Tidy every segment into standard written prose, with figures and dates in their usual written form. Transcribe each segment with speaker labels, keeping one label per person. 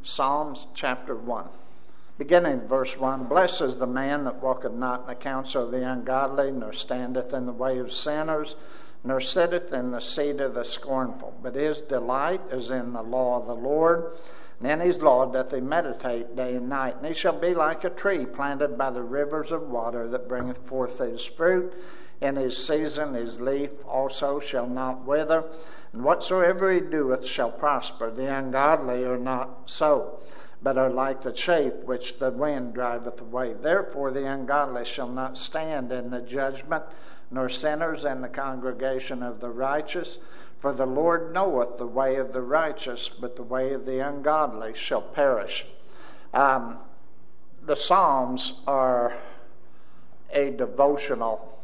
Speaker 1: Psalms chapter 1. Beginning in verse 1, Blessed is the man that walketh not in the counsel of the ungodly, nor standeth in the way of sinners, nor sitteth in the seat of the scornful. But his delight is in the law of the Lord, and in his law doth he meditate day and night. And he shall be like a tree planted by the rivers of water, that bringeth forth his fruit in his season. His leaf also shall not wither, and whatsoever he doeth shall prosper. The ungodly are not so, but are like the chaff which the wind driveth away. Therefore the ungodly shall not stand in the judgment, nor sinners in the congregation of the righteous. For the Lord knoweth the way of the righteous, but the way of the ungodly shall perish. The Psalms are a devotional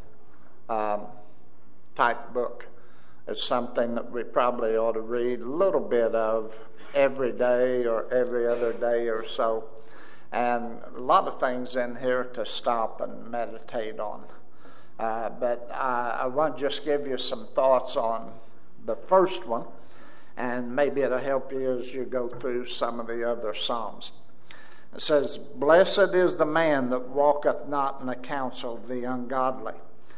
Speaker 1: type book. It's something that we probably ought to read a little bit of every day or every other day or so. And a lot of things in here to stop and meditate on. But I want to just give you some thoughts on the first one, and maybe it'll help you as you go through some of the other Psalms. It says, Blessed is the man that walketh not in the counsel of the ungodly,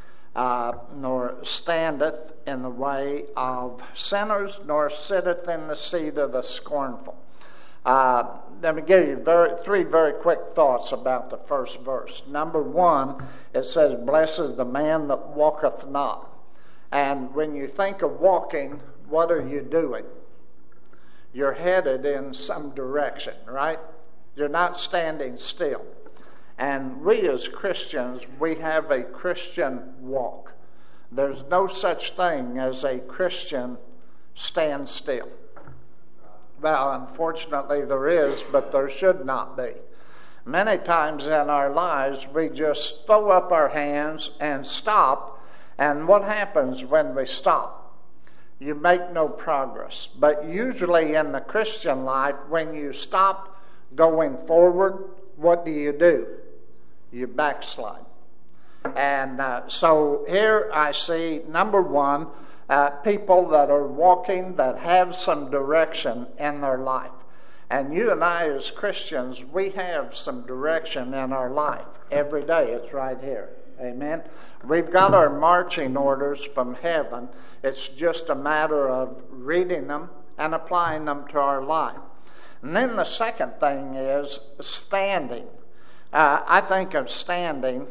Speaker 1: nor standeth in the way of sinners, nor sitteth in the seat of the scornful. Let me give you three very quick thoughts about the first verse. Number one, it says, Blessed is the man that walketh not. And when you think of walking, what are you doing? You're headed in some direction, right? You're not standing still. And we as Christians, we have a Christian walk. There's no such thing as a Christian standstill. Well, unfortunately there is, but there should not be. Many times in our lives, we just throw up our hands and stop. And what happens when we stop? You make no progress. But usually in the Christian life, when you stop going forward, what do? You backslide. And so here I see, number one, people that are walking, that have some direction in their life. And you and I as Christians, we have some direction in our life every day. It's right here. Amen. We've got our marching orders from heaven. It's just a matter of reading them and applying them to our life. And then the second thing is standing. I think of standing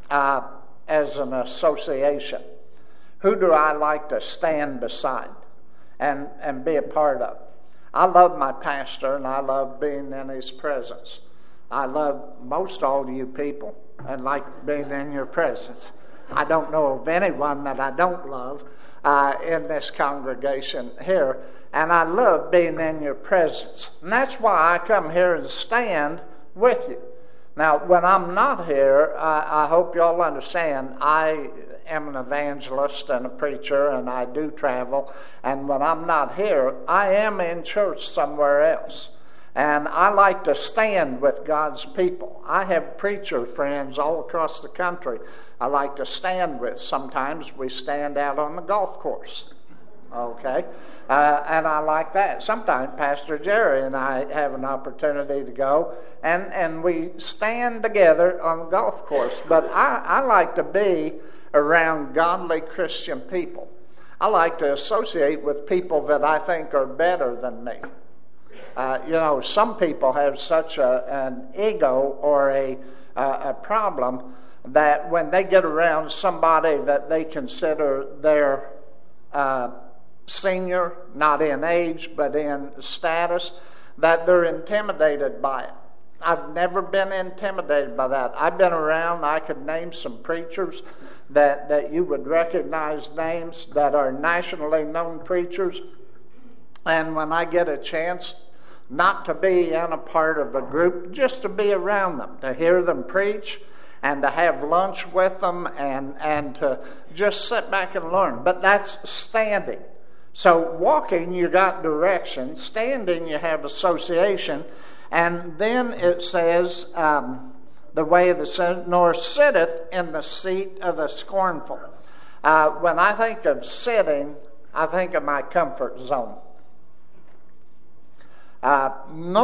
Speaker 1: as an association. Who do I like to stand beside and be a part of? I love my pastor, and I love being in his presence. I love most all you people and like being in your presence. I don't know of anyone that I don't love in this congregation here. And I love being in your presence. And that's why I come here and stand with you. Now, when I'm not here, I hope you all understand, I am an evangelist and a preacher, and I do travel. And when I'm not here, I am in church somewhere else. And I like to stand with God's people. I have preacher friends all across the country I like to stand with. Sometimes we stand out on the golf course. Okay? And I like that. Sometimes Pastor Jerry and I have an opportunity to go, and we stand together on the golf course. But I like to be around godly Christian people. I like to associate with people that I think are better than me. Some people have such an ego or a problem that when they get around somebody that they consider their senior, not in age, but in status, that they're intimidated by it. I've never been intimidated by that. I've been around, I could name some preachers that you would recognize names that are nationally known preachers. And when I get a chance not to be in a part of a group, just to be around them, to hear them preach, and to have lunch with them, and to just sit back and learn. But that's standing. So walking, you got direction. Standing, you have association. And then it says, the way of the sinner, nor sitteth in the seat of the scornful. When I think of sitting, I think of my comfort zone. Normally,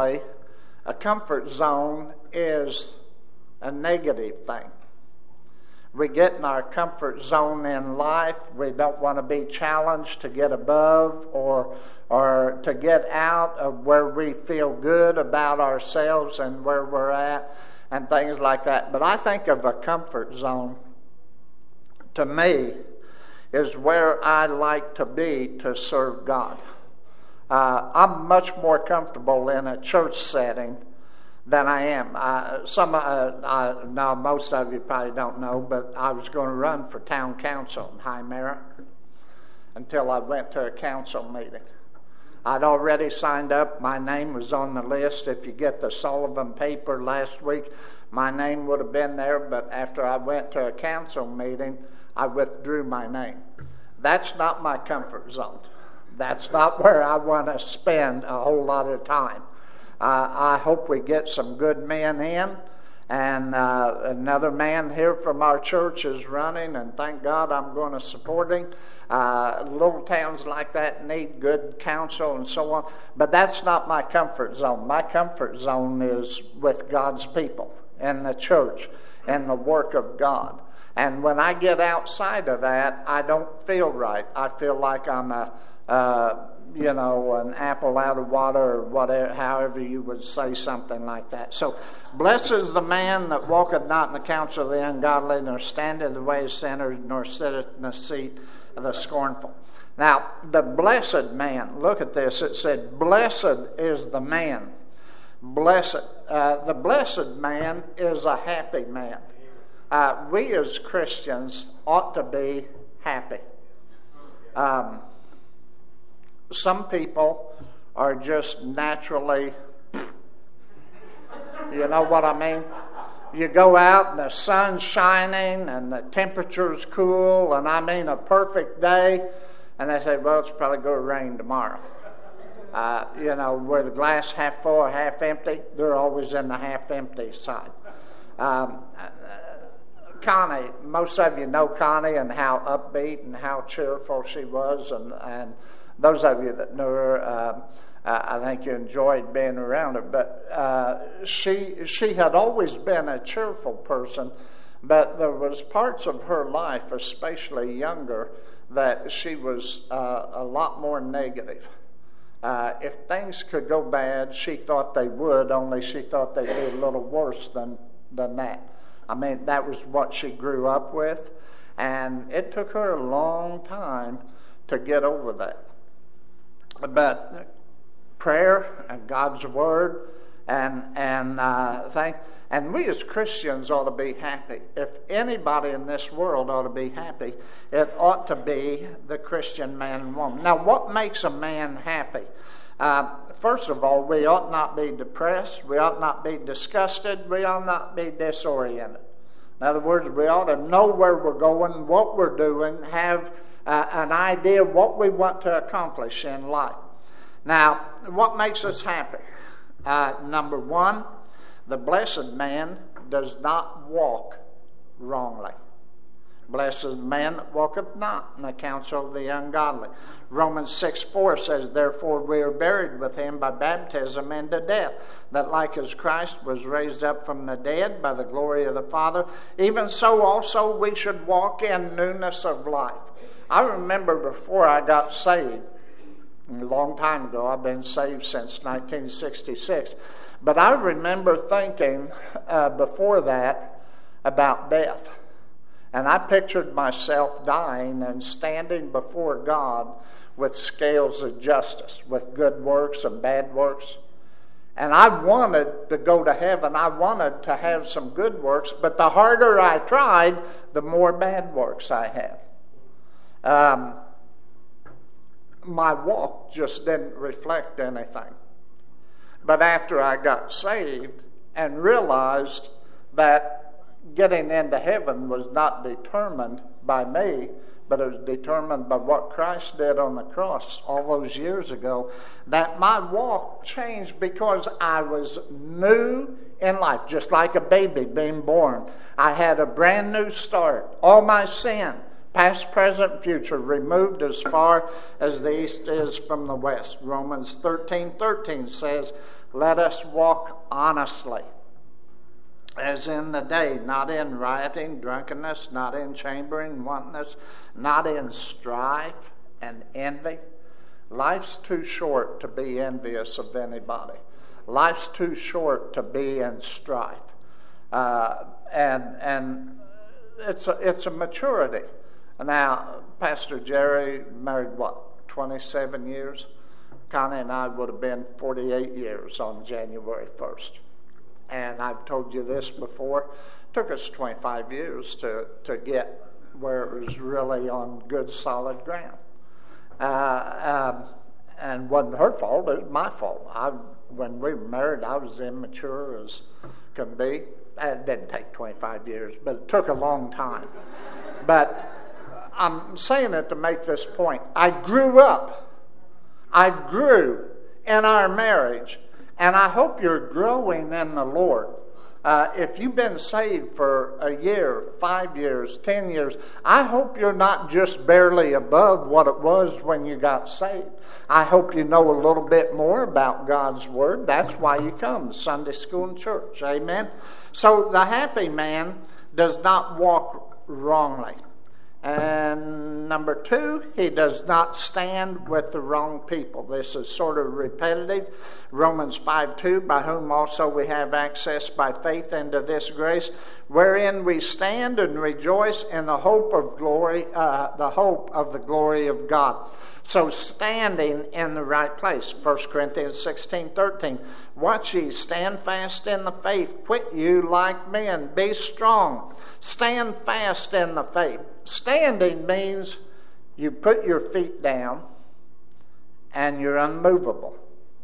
Speaker 1: normally a comfort zone is a negative thing. We get in our comfort zone in life. We don't want to be challenged to get above or to get out of where we feel good about ourselves and where we're at and things like that. But I think of a comfort zone, to me, is where I like to be to serve God. I'm much more comfortable in a church setting than I am. Now, most of you probably don't know, but I was going to run for town council in High Mara until I went to a council meeting. I'd already signed up. My name was on the list. If you get the Sullivan paper last week, my name would have been there, but after I went to a council meeting, I withdrew my name. That's not my comfort zone. That's not where I want to spend a whole lot of time. I hope we get some good men in, and another man here from our church is running, and thank God I'm going to support him. Little towns like that need good counsel and so on, but that's not my comfort zone. My comfort zone is with God's people and the church and the work of God. And when I get outside of that, I don't feel right. I feel like I'm an apple out of water, or whatever, however you would say something like that. So, blessed is the man that walketh not in the counsel of the ungodly, nor standeth in the way of sinners, nor sitteth in the seat of the scornful. Now, the blessed man, look at this. It said, blessed is the man. Blessed. The blessed man is a happy man. We as Christians ought to be happy. Some people are just naturally, you know what I mean? You go out and the sun's shining and the temperature's cool, and I mean a perfect day, and they say, well, it's probably going to rain tomorrow. Where the glass half full or half empty, they're always in the half empty side. Connie, most of you know Connie and how upbeat and how cheerful she was, and those of you that know her, I think you enjoyed being around her. But she had always been a cheerful person, but there was parts of her life, especially younger, that she was a lot more negative. If things could go bad, she thought they would, only she thought they'd be a little worse than that. I mean, that was what she grew up with, and it took her a long time to get over that. But prayer and God's Word and we as Christians ought to be happy. If anybody in this world ought to be happy, it ought to be the Christian man and woman. Now, what makes a man happy? First of all, we ought not be depressed. We ought not be disgusted. We ought not be disoriented. In other words, we ought to know where we're going, what we're doing, have an idea of what we want to accomplish in life. Now, what makes us happy? Number one, the blessed man does not walk wrongly. Blessed is the man that walketh not in the counsel of the ungodly. Romans 6:4 says, therefore we are buried with him by baptism into death, that like as Christ was raised up from the dead by the glory of the Father, even so also we should walk in newness of life. I remember before I got saved, a long time ago, I've been saved since 1966, but I remember thinking before that about death. And I pictured myself dying and standing before God with scales of justice, with good works and bad works. And I wanted to go to heaven. I wanted to have some good works, but the harder I tried, the more bad works I had. My walk just didn't reflect anything. But after I got saved and realized that getting into heaven was not determined by me, but it was determined by what Christ did on the cross all those years ago, that my walk changed because I was new in life, just like a baby being born. I had a brand new start. All my sin, past, present, future, removed as far as the east is from the west. Romans 13:13 says, Let us walk honestly, as in the day, not in rioting, drunkenness, not in chambering, wantonness, not in strife and envy. Life's too short to be envious of anybody. Life's too short to be in strife. And it's a maturity. Now, Pastor Jerry married, 27 years? Connie and I would have been 48 years on January 1st. And I've told you this before. It took us 25 years to get where it was really on good, solid ground. And it wasn't her fault, it was my fault. When we were married, I was immature as can be. It didn't take 25 years, but it took a long time. But I'm saying it to make this point. I grew in our marriage, and I hope you're growing in the Lord. If you've been saved for a year, 5 years, 10 years, I hope you're not just barely above what it was when you got saved. I hope you know a little bit more about God's Word. That's why you come to Sunday school and church. Amen? So the happy man does not walk wrongly. And number 2, he does not stand with the wrong people. This is sort of repetitive. Romans 5:2, by whom also we have access by faith into this grace, wherein we stand and rejoice in the hope of glory, the hope of the glory of God. So standing in the right place. 1 Corinthians 16:13. Watch ye, stand fast in the faith, quit you like men, be strong. Stand fast in the faith. Standing means you put your feet down and you're unmovable,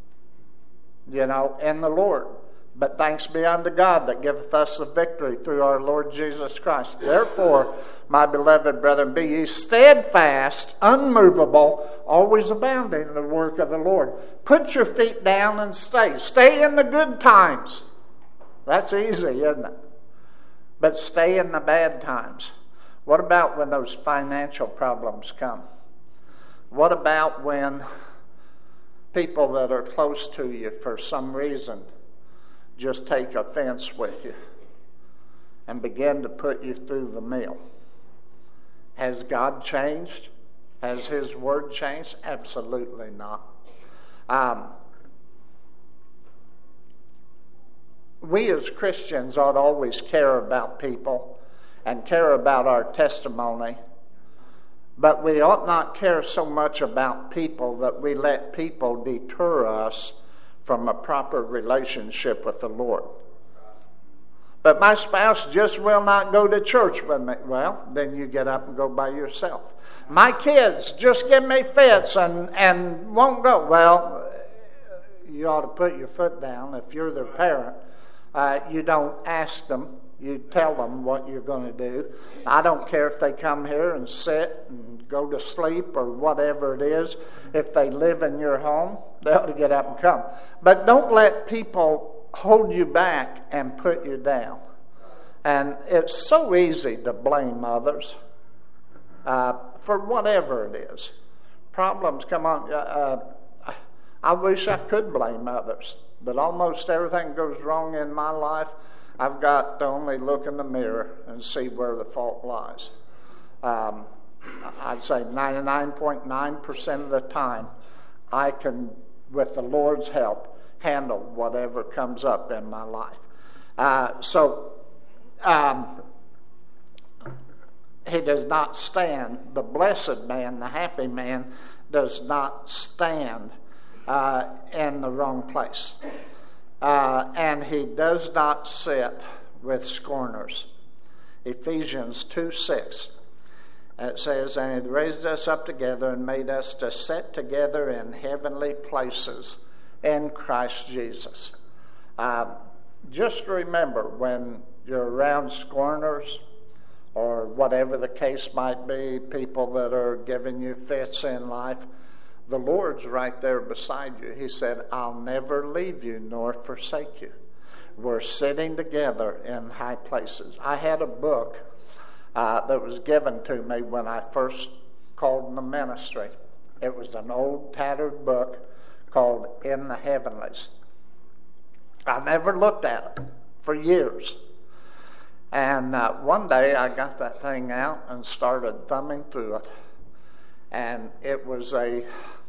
Speaker 1: in the Lord. But thanks be unto God that giveth us the victory through our Lord Jesus Christ. Therefore, my beloved brethren, be ye steadfast, unmovable, always abounding in the work of the Lord. Put your feet down and stay. Stay in the good times. That's easy, isn't it? But stay in the bad times. What about when those financial problems come? What about when people that are close to you for some reason just take offense with you and begin to put you through the mill? Has God changed? Has His Word changed? Absolutely not. We as Christians ought to always care about people and care about our testimony, but we ought not care so much about people that we let people deter us from a proper relationship with the Lord. But my spouse just will not go to church with me. Well, then you get up and go by yourself. My kids just give me fits and won't go. Well, you ought to put your foot down. If you're their parent, you don't ask them. You tell them what you're going to do. I don't care if they come here and sit and go to sleep or whatever it is. If they live in your home, they ought to get up and come. But don't let people hold you back and put you down. And it's so easy to blame others for whatever it is. Problems come on. I wish I could blame others, but almost everything goes wrong in my life. I've got to only look in the mirror and see where the fault lies. I'd say 99.9% of the time, I can, with the Lord's help, handle whatever comes up in my life. He does not stand. The blessed man, the happy man, does not stand in the wrong place. And he does not sit with scorners. Ephesians 2:6. It says, and he raised us up together and made us to sit together in heavenly places in Christ Jesus. Just remember, when you're around scorners or whatever the case might be, people that are giving you fits in life, the Lord's right there beside you. He said, I'll never leave you nor forsake you. We're sitting together in high places. I had a book that was given to me when I first called in the ministry. It was an old tattered book called In the Heavenlies. I never looked at them for years. And one day I got that thing out and started thumbing through it. And it was a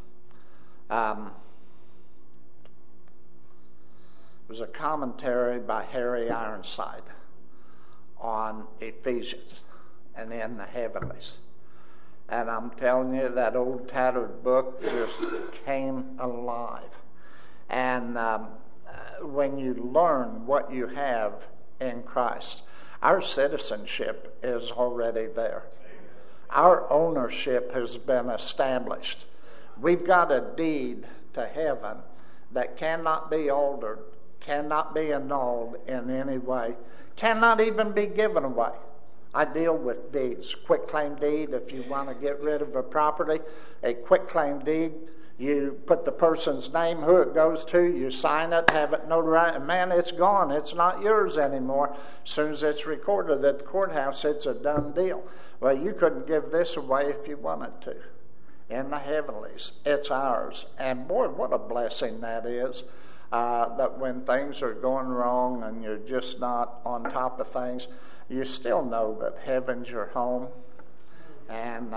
Speaker 1: commentary by Harry Ironside on Ephesians and in the heavenlies. And I'm telling you, that old tattered book just came alive. And when you learn what you have in Christ, our citizenship is already there. Our ownership has been established. We've got a deed to heaven that cannot be altered, cannot be annulled in any way, cannot even be given away. I deal with deeds. Quitclaim deed, if you want to get rid of a property, a quitclaim deed, you put the person's name, who it goes to, you sign it, have it notarized, and man, it's gone. It's not yours anymore. As soon as it's recorded at the courthouse, it's a done deal. Well, you couldn't give this away if you wanted to. In the heavenlies, it's ours. And boy, what a blessing that is, that when things are going wrong and you're just not on top of things, you still know that heaven's your home. And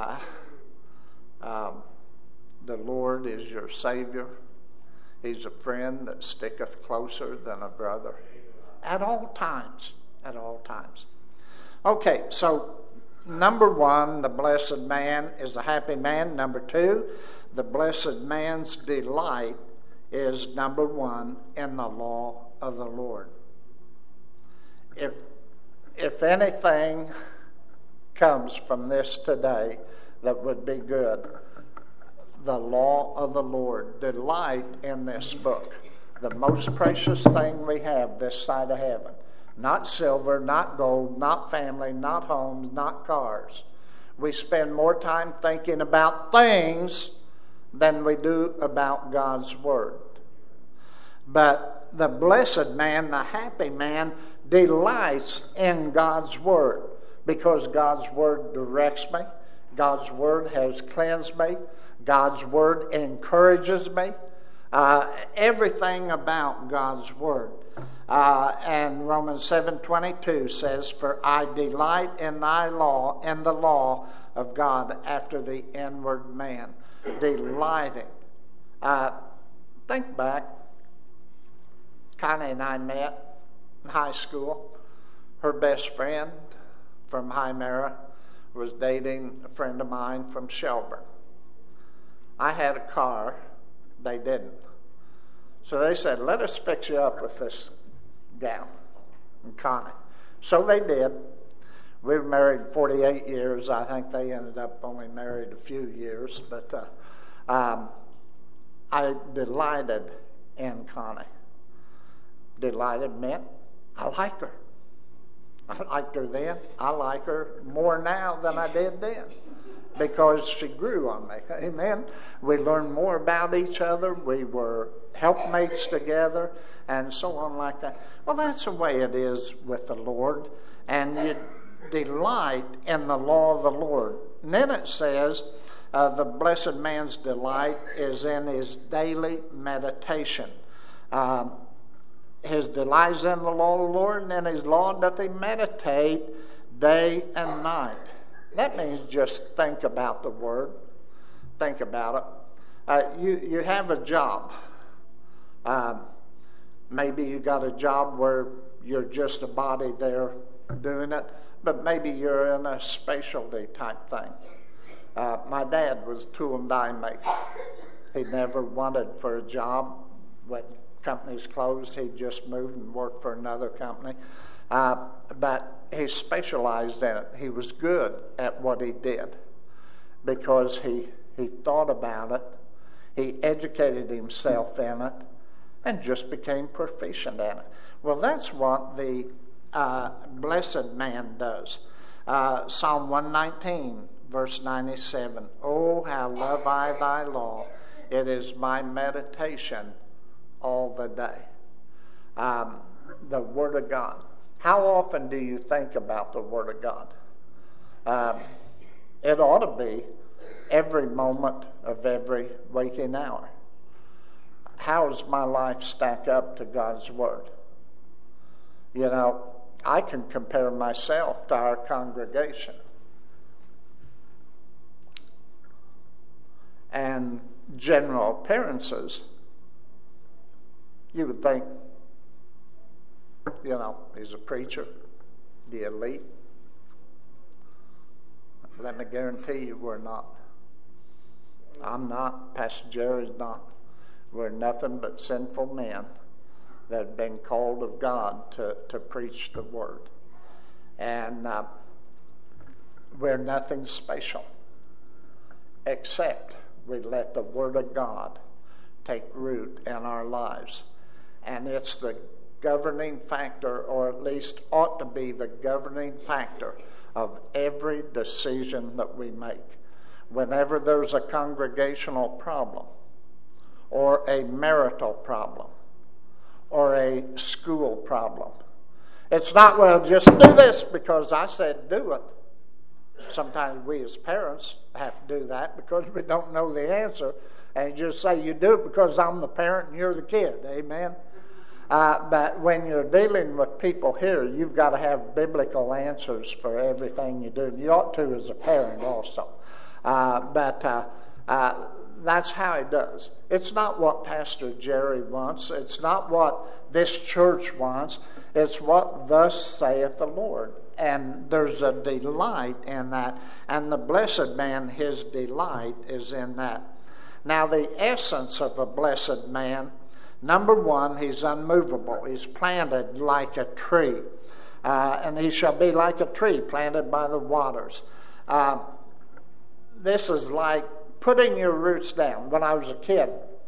Speaker 1: the Lord is your Savior. He's a friend that sticketh closer than a brother. At all times. At all times. Okay, so number one, the blessed man is a happy man. Number two, the blessed man's delight is, number one, in the law of the Lord. If anything comes from this today that would be good, the law of the Lord. Delight in this book. The most precious thing we have this side of heaven. Not silver, not gold, not family, not homes, not cars. We spend more time thinking about things than we do about God's Word. But the blessed man, the happy man, delights in God's Word, because God's Word directs me. God's Word has cleansed me. God's Word encourages me. Everything about God's Word. And Romans 7:22 says, "For I delight in thy law, in the law of God after the inward man." Delighting. Think back. Connie and I met in high school. Her best friend from Hymera was dating a friend of mine from Shelburne. I had a car. They didn't. So they said, "Let us fix you up with this gal and Connie." So they did. We were married 48 years. I think they ended up only married a few years. But I delighted in Connie. Delighted meant I like her. I liked her then. I like her more now than I did then, because she grew on me. Amen. We learned more about each other. We were helpmates together and so on like that. Well, that's the way it is with the Lord. And you delight in the law of the Lord. And then it says, the blessed man's delight is in his daily meditation. His delight is in the law of the Lord, and in his law doth he meditate day and night. That means just think about the Word. Think about it. You have a job. Maybe you got a job where you're just a body there doing it, but maybe you're in a specialty type thing. My dad was a tool and die maker. He never wanted for a job. When companies closed, he just moved and worked for another company. But he specialized in it. He was good at what he did because he thought about it. He educated himself in it and just became proficient in it. Well, that's what the blessed man does. Psalm 119, verse 97. "Oh, how love I thy law. It is my meditation all the day." The Word of God. How often do you think about the Word of God? It ought to be every moment of every waking hour. How does my life stack up to God's Word? You know, I can compare myself to our congregation. And general appearances, you would think, you know, he's a preacher, the elite. Let me guarantee you we're not. I'm not. Pastor Jerry's not. We're nothing but sinful men that have been called of God to preach the word. And we're nothing special except we let the word of God take root in our lives. And it's the governing factor, or at least ought to be the governing factor of every decision that we make. Whenever there's a congregational problem, or a marital problem, or a school problem, it's not, well, just do this because I said do it. Sometimes we as parents have to do that because we don't know the answer, and you just say you do it because I'm the parent and you're the kid. Amen? But when you're dealing with people here, you've got to have biblical answers for everything you do. You ought to as a parent also. But that's how he does. It's not what Pastor Jerry wants. It's not what this church wants. It's what thus saith the Lord. And there's a delight in that. And the blessed man, his delight is in that. Now, the essence of a blessed man, number one, he's unmovable. He's planted like a tree. And he shall be like a tree planted by the waters. This is like putting your roots down. When I was a kid,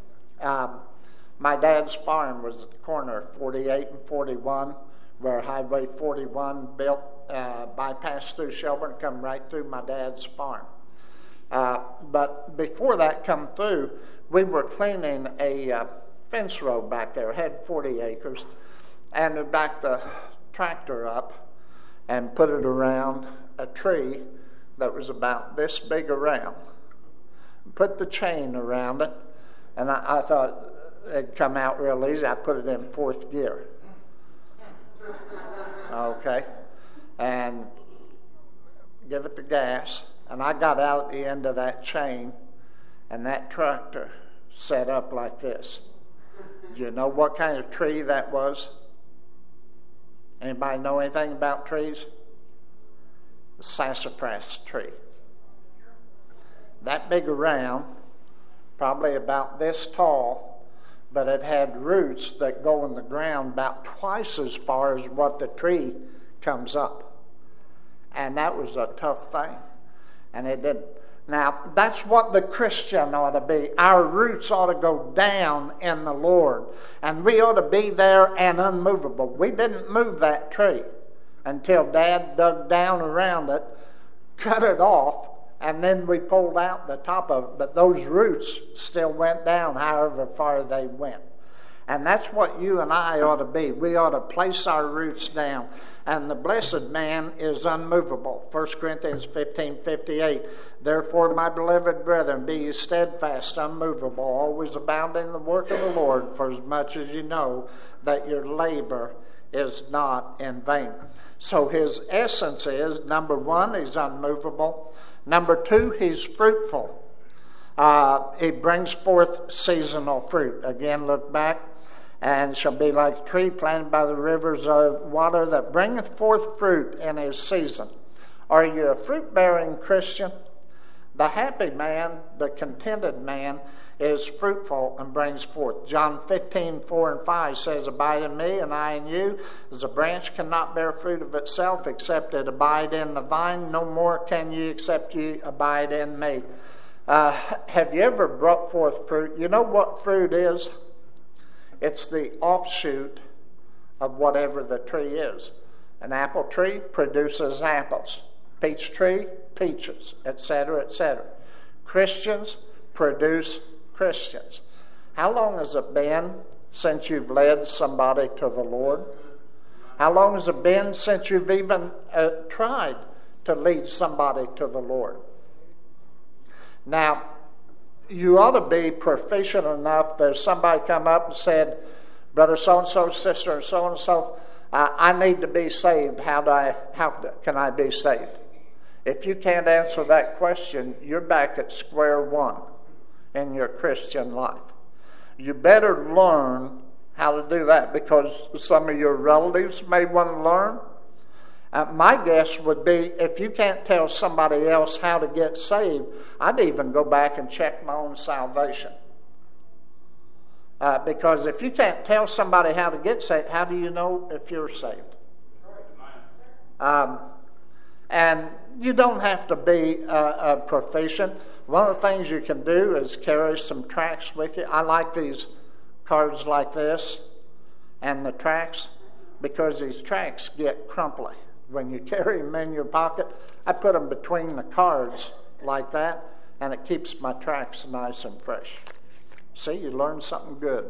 Speaker 1: my dad's farm was at the corner of 48 and 41, where Highway 41 built, bypassed through Shelburne, come right through my dad's farm. But before that come through, we were cleaning a fence row back there. It had 40 acres. And we backed the tractor up and put it around a tree that was about this big around. Put the chain around it, and I thought it'd come out real easy. I put it in fourth gear. Okay. And give it the gas. And I got out at the end of that chain, and that tractor set up like this. Do you know what kind of tree that was? Anybody know anything about trees? The sassafras tree. That big around, probably about this tall, but it had roots that go in the ground about twice as far as what the tree comes up. And that was a tough thing. And it didn't. Now, that's what the Christian ought to be. Our roots ought to go down in the Lord. And we ought to be there and unmovable. We didn't move that tree until Dad dug down around it, cut it off, and then we pulled out the top of it. But those roots still went down however far they went. And that's what you and I ought to be. We ought to place our roots down. And the blessed man is unmovable. 1 Corinthians 15:58. Therefore, my beloved brethren, be ye steadfast, unmovable, always abounding in the work of the Lord, for as much as you know that your labor is not in vain. So his essence is, number one, he's unmovable. Number two, he's fruitful. He brings forth seasonal fruit. Again, look back. And shall be like a tree planted by the rivers of water that bringeth forth fruit in his season. Are you a fruit-bearing Christian? The happy man, the contented man, is fruitful and brings forth. John 15:4-5 says, Abide in me, and I in you. As a branch cannot bear fruit of itself, except it abide in the vine. No more can ye, except ye abide in me. Have you ever brought forth fruit? You know what fruit is? It's the offshoot of whatever the tree is. An apple tree produces apples. Peach tree, peaches, etc., etc. Christians produce Christians. How long has it been since you've led somebody to the Lord? How long has it been since you've even tried to lead somebody to the Lord? Now, you ought to be proficient enough. There's somebody come up and said, Brother so-and-so, sister so-and-so, I need to be saved. How can I be saved? If you can't answer that question, you're back at square one in your Christian life. You better learn how to do that, because some of your relatives may want to learn. My guess would be, if you can't tell somebody else how to get saved, I'd even go back and check my own salvation. Because if you can't tell somebody how to get saved, how do you know if you're saved? And you don't have to be a proficient. One of the things you can do is carry some tracts with you. I like these cards like this and the tracts, because these tracts get crumply when you carry them in your pocket. I put them between the cards like that, and it keeps my tracts nice and fresh. See, you learned something good.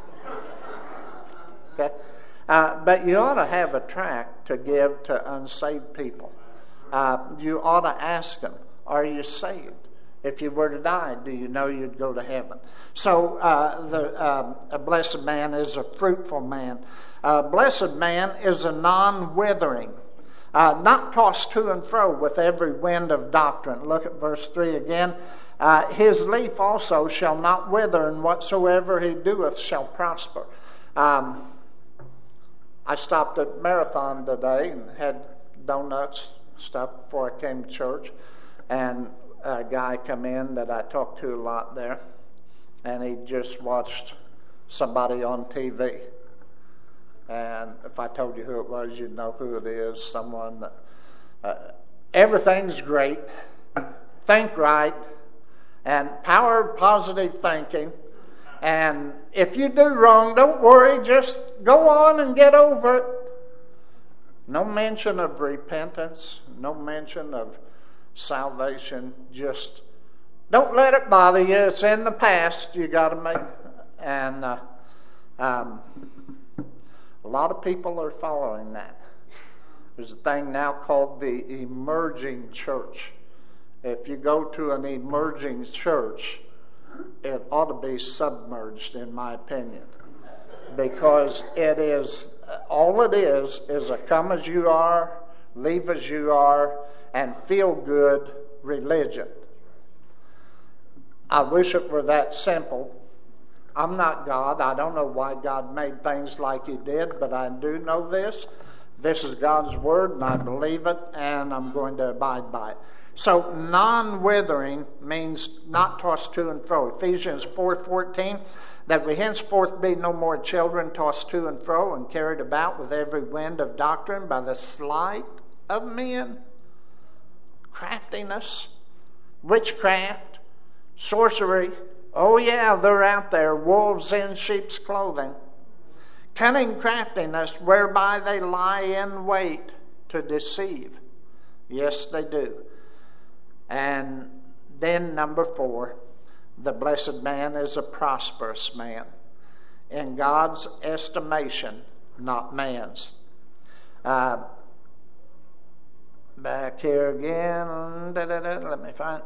Speaker 1: Okay, but you ought to have a tract to give to unsaved people. You ought to ask them, are you saved? If you were to die, do you know you'd go to heaven? So a blessed man is a fruitful man. A blessed man is a non-withering, not tossed to and fro with every wind of doctrine. Look at verse 3 again. His leaf also shall not wither, and whatsoever he doeth shall prosper. I stopped at Marathon today and had donuts, stuff before I came to church, and a guy come in that I talked to a lot there, and he just watched somebody on TV. And if I told you who it was, you'd know who it is. Someone that everything's great, think right, and power of positive thinking. And if you do wrong, don't worry, just go on and get over it. No mention of repentance, no mention of salvation. Just don't let it bother you. It's in the past. You got to make. And a lot of people are following that. There's a thing now called the emerging church. If you go to an emerging church, it ought to be submerged, in my opinion, because it is all it is a come as you are, leave as you are, and feel good religion. I wish it were that simple. I'm not God. I don't know why God made things like He did, but I do know this. This is God's word, and I believe it, and I'm going to abide by it. So non-withering means not tossed to and fro. Ephesians 4:14, that we henceforth be no more children tossed to and fro and carried about with every wind of doctrine by the sleight of men, craftiness, witchcraft, sorcery. Oh yeah, they're out there, wolves in sheep's clothing. Cunning craftiness, whereby they lie in wait to deceive. Yes, they do. And then number 4, the blessed man is a prosperous man. In God's estimation, not man's. Back here again. Let me find it.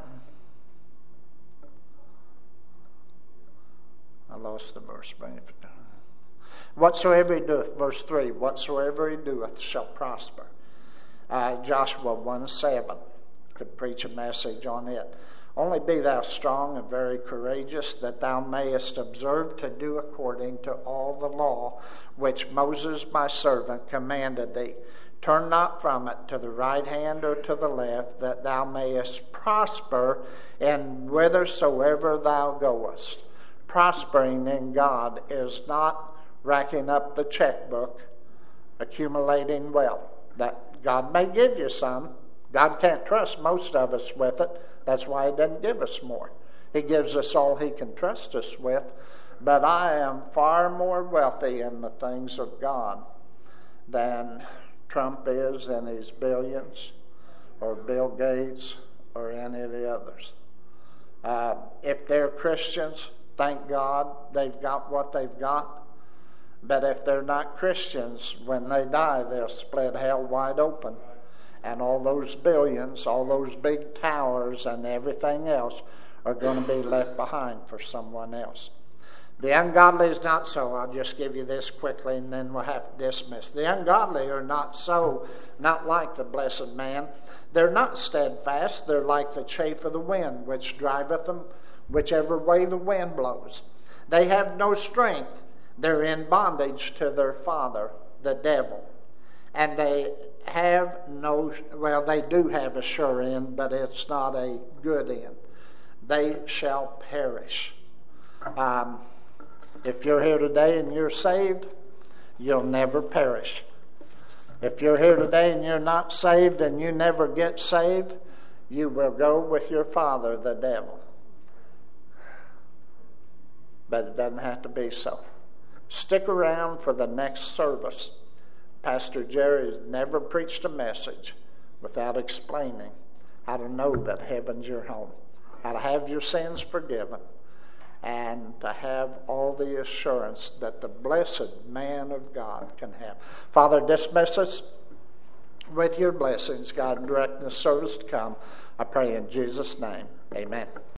Speaker 1: I lost the verse. Whatsoever he doeth, verse 3, whatsoever he doeth shall prosper. Joshua 1:7. Could preach a message on it. Only be thou strong and very courageous, that thou mayest observe to do according to all the law which Moses my servant commanded thee. Turn not from it to the right hand or to the left, that thou mayest prosper in whithersoever thou goest. Prospering in God is not racking up the checkbook, accumulating wealth. That God may give you some. God can't trust most of us with it. That's why He doesn't give us more. He gives us all He can trust us with. But I am far more wealthy in the things of God than Trump is in his billions, or Bill Gates, or any of the others. If they're Christians, thank God they've got what they've got. But if they're not Christians, when they die, they'll split hell wide open. And all those billions, all those big towers and everything else are going to be left behind for someone else. The ungodly is not so. I'll just give you this quickly and then we'll have to dismiss. The ungodly are not so, not like the blessed man. They're not steadfast. They're like the chaff of the wind, which driveth them whichever way the wind blows. They have no strength. They're in bondage to their father, the devil. And they have no, well, they do have a sure end, but it's not a good end. They shall perish. If you're here today and you're saved, you'll never perish. If you're here today and you're not saved and you never get saved, you will go with your father, the devil. But it doesn't have to be so. Stick around for the next service. Pastor Jerry has never preached a message without explaining how to know that heaven's your home, how to have your sins forgiven, and to have all the assurance that the blessed man of God can have. Father, dismiss us with your blessings, God, and direct the service to come. I pray in Jesus' name. Amen.